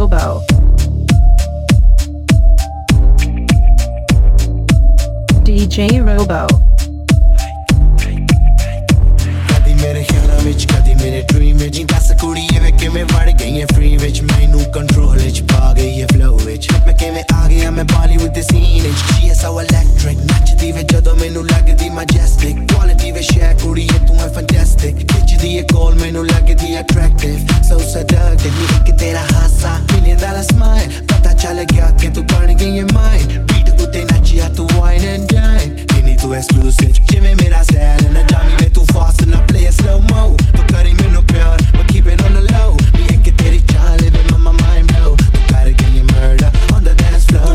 Robo. DJ Robo. ਕਦੀ ਮੇਰੇ ਖਿਆਲਾਂ ਵਿੱਚ ਕਦੀ ਮੇਰੇ ਡ੍ਰੀਮ ਵਿੱਚ ਦੱਸ ਕੁੜੀਏ ਵੇ ਕਿਵੇਂ ਵੜ ਗਈ ਐ ਫ੍ਰੀ ਵਿੱਚ ਮੈਨੂੰ ਕੰਟਰੋਲ ਵਿੱਚ ਪਾ ਗਈ ਐ ਫਲੋ ਵਿੱਚ ਮੈਂ ਕਿਵੇਂ ਆ ਗਿਆ ਮੈਂ ਬਾਲੀਵੁੱਡ ਦੇ ਸੀਨ ਵਿੱਚ she is so electric ਨੱਚਦੀ ਵੇ ਜਦੋਂ ਮੈਨੂੰ ਲੱਗਦੀ majestic quality ਵੇ ਸ਼ੇਅਰ ਕੁੜੀਏ ਤੂੰ ਐ fantastic ਖਿੱਚਦੀ ਐ ਕੋਲ ਮੈਨੂੰ ਲੱਗਦੀ attractive so seductive ਨੀ ਇੱਕ ਤੇਰਾ ਹਾਸਾ $1 million smile ਪਤਾ ਚੱਲ ਗਿਆ ਕਿ ਤੂੰ ਬਣ ਗਈ ਐ mine beat ਉੱਤੇ ਨੱਚਿਆ ਤੂੰ wine and dine ਨਹੀਂ ਤੂੰ exclusive ਜਿਵੇਂ ਮੇਰਾ style ਨਾ ਜਾਮੀ ਵੇ ਤੂੰ fast ਨਾ play it slow mo ਤੂੰ ਕਰੀ ਮੈਨੂੰ ਪਿਆਰ but keep it on the low ਨੀ ਇੱਕ ਤੇਰੀ ਚਾਲ ਵੇ my mind blow ਤੂੰ ਕਰ ਗਈ murder on the dance floor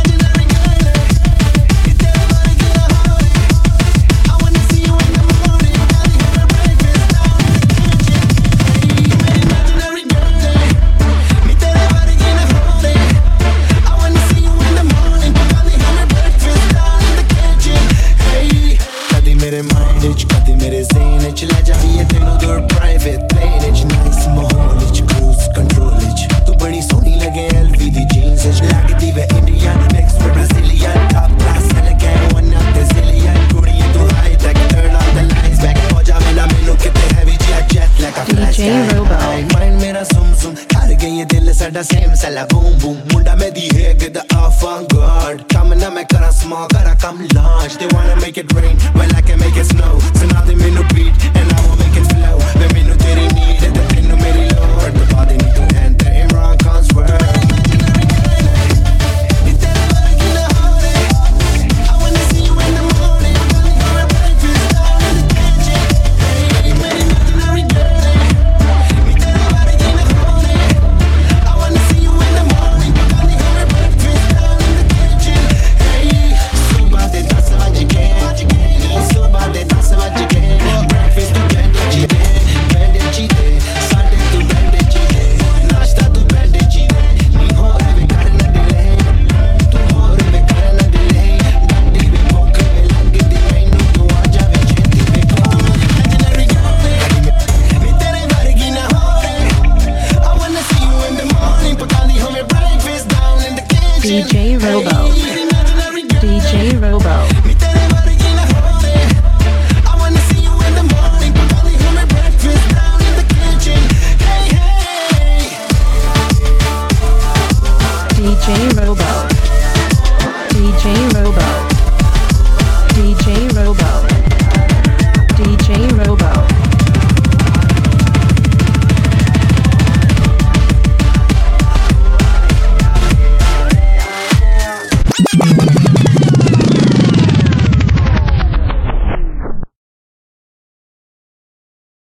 ਮੇਰੇ ਮਾਈਂਡ ਵਿੱਚ ਕਦੇ ਮੇਰੇ ਜ਼ੇਨ ਵਿੱਚ ਲੈ ਜਾਈਏ ਤੈਨੂੰ ਦੂਰ ਪ੍ਰਾਈਵੇਟ ਪਲੇਨ ਵਿੱਚ ਨਾਈਸ ਮਾਹੌਲ ਵਿੱਚ ਕਰੂਜ਼ ਕੰਟਰੋਲ ਵਿੱਚ ਤੂੰ ਬੜੀ ਸੋਹਣੀ ਲੱਗੇ LV ਦੀ ਜੀਨਸ ਵਿੱਚ ਲੱਗਦੀ ਵੇ Indian mix with Brazilian top class elegant one of the zillion ਕੁੜੀ ਤੂੰ high tech turn on the lights back ਹੋ ਜਾਵੇ ਨਾ ਮੈਨੂੰ ਕਿਤੇ heavy jet like a flash mind ਮੇਰਾ ਸੁਮ ਕਰ ਗਈ ਦਿਲ ਸਾਡਾ ਸੇਮ ਸਲਾ ਬੂਮ ਬੂਮ ਮੁੰਡਾ ਮੇਰੀ ਹੈ ਕਿ ਦਾ avant-garde ਕੰਮ ਨਾ ਮੈਂ ਕਰਾਂ small ਕਰਾਂ ਕੰਮ large they wanna make it rain well I can make it snow so now they ਮੈਨੂੰ beat and I will make it flow when ਮੈਨੂੰ ਤੇਰੀ ਨੀ